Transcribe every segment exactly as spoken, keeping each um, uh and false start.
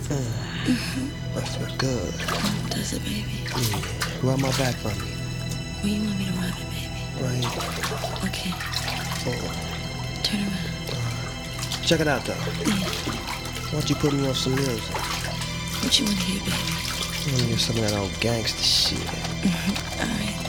Mm. That smells good. Does it, baby? Yeah. Rub my back for me. Where you want me to rub it, baby? Right here. Okay. Oh. Turn around. Uh, check it out, though. Yeah. Why don't you put me on some music? What you want to hear, baby? I want to hear some of that old gangster shit. Mm-hmm. All right.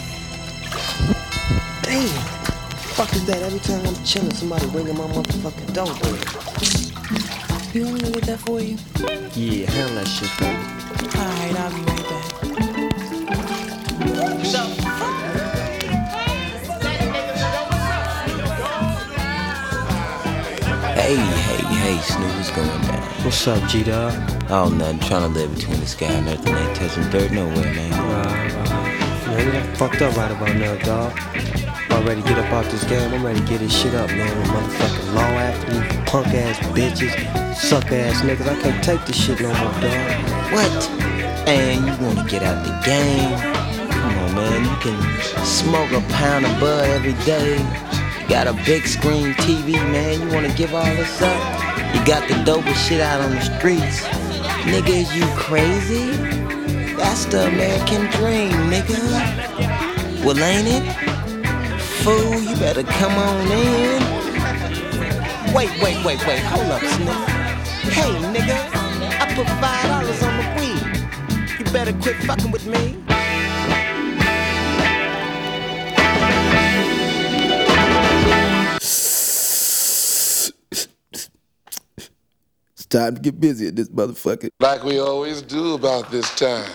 Damn. Fuck is that? Every time I'm chilling, somebody ringing my motherfucking doorbell. You want me to get that for you? Yeah, handle that shit for me. Alright, I'll be right back. Hey, hey, hey, Snoop, what's going down? What's up, G-Dog? Oh, nothing. Trying to live between the sky and earth and ain't touching dirt nowhere, man. Right, right. Man, you done fucked up right about now, dog. I'm ready to get up out this game. I'm ready to get this shit up, man. With motherfucking law after me, punk ass bitches, suck ass niggas. I can't take this shit no more, dog. What? And you wanna get out the game? Come on, man. You can smoke a pound of bud every day. You got a big screen T V, man. You wanna give all this up? You got the dopest shit out on the streets. Nigga, is you crazy? That's the American dream, nigga. Well, ain't it? Fool, you better come on in. Wait, wait, wait, wait, hold up, Snoop. Hey, nigga, I put five dollars on the weed. You better quit fucking with me. It's time to get busy at this motherfucker. Like we always do about this time.